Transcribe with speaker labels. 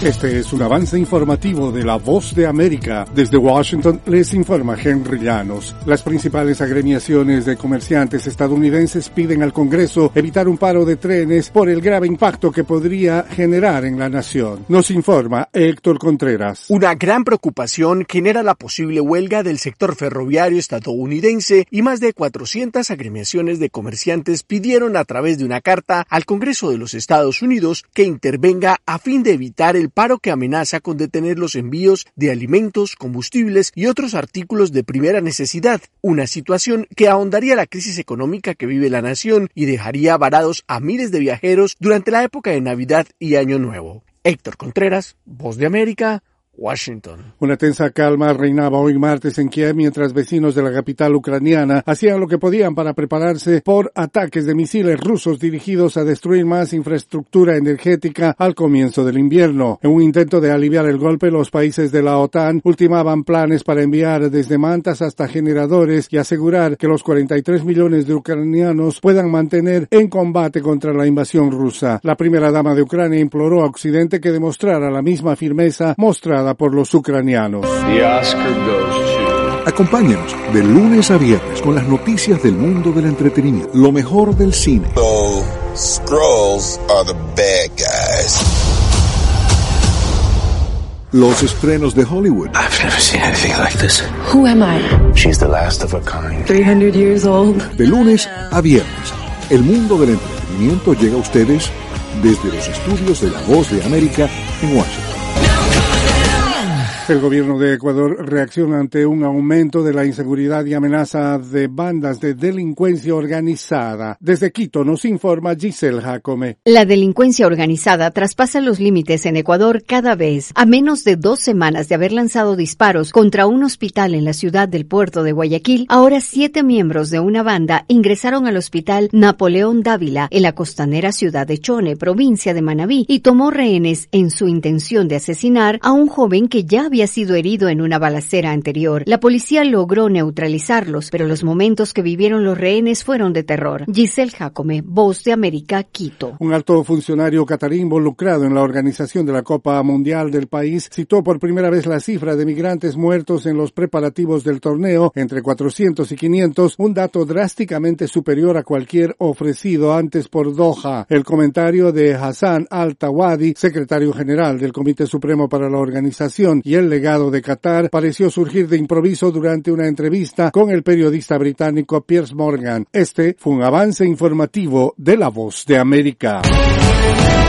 Speaker 1: Este es un avance informativo de La Voz de América. Desde Washington les informa Henry Llanos. Las principales agremiaciones de comerciantes estadounidenses piden al Congreso evitar un paro de trenes por el grave impacto que podría generar en la nación. Nos informa Héctor Contreras.
Speaker 2: Una gran preocupación genera la posible huelga del sector ferroviario estadounidense y más de 400 agremiaciones de comerciantes pidieron a través de una carta al Congreso de los Estados Unidos que intervenga a fin de evitar el paro que amenaza con detener los envíos de alimentos, combustibles y otros artículos de primera necesidad, una situación que ahondaría la crisis económica que vive la nación y dejaría varados a miles de viajeros durante la época de Navidad y Año Nuevo. Héctor Contreras, Voz de América, Washington.
Speaker 1: Una tensa calma reinaba hoy martes en Kiev mientras vecinos de la capital ucraniana hacían lo que podían para prepararse por ataques de misiles rusos dirigidos a destruir más infraestructura energética al comienzo del invierno. En un intento de aliviar el golpe, los países de la OTAN ultimaban planes para enviar desde mantas hasta generadores y asegurar que los 43 millones de ucranianos puedan mantener en combate contra la invasión rusa. La primera dama de Ucrania imploró a Occidente que demostrara la misma firmeza mostrada por los ucranianos.
Speaker 3: Acompáñanos de lunes a viernes con las noticias del mundo del entretenimiento, lo mejor del cine.
Speaker 4: So, Skrulls are the bad guys.
Speaker 3: Los estrenos de Hollywood.
Speaker 5: I've never seen anything like this.
Speaker 6: Who am I?
Speaker 5: She's the last of a kind.
Speaker 6: 300 years old.
Speaker 3: De lunes a viernes, el mundo del entretenimiento llega a ustedes desde los estudios de La Voz de América en Washington.
Speaker 1: El gobierno de Ecuador reacciona ante un aumento de la inseguridad y amenaza de bandas de delincuencia organizada. Desde Quito nos informa Giselle Jacome.
Speaker 7: La delincuencia organizada traspasa los límites en Ecuador cada vez. A menos de 2 semanas de haber lanzado disparos contra un hospital en la ciudad del puerto de Guayaquil, ahora 7 miembros de una banda ingresaron al hospital Napoleón Dávila en la costanera ciudad de Chone, provincia de Manabí, y tomó rehenes en su intención de asesinar a un joven que ya había sido herido en una balacera anterior. La policía logró neutralizarlos, pero los momentos que vivieron los rehenes fueron de terror. Giselle Jacome, Voz de América, Quito.
Speaker 1: Un alto funcionario catarí involucrado en la organización de la Copa Mundial del país citó por primera vez la cifra de migrantes muertos en los preparativos del torneo, entre 400 y 500, un dato drásticamente superior a cualquier ofrecido antes por Doha. El comentario de Hassan Al-Tawadi, secretario general del Comité Supremo para la Organización y el legado de Qatar, pareció surgir de improviso durante una entrevista con el periodista británico Piers Morgan. Este fue un avance informativo de La Voz de América.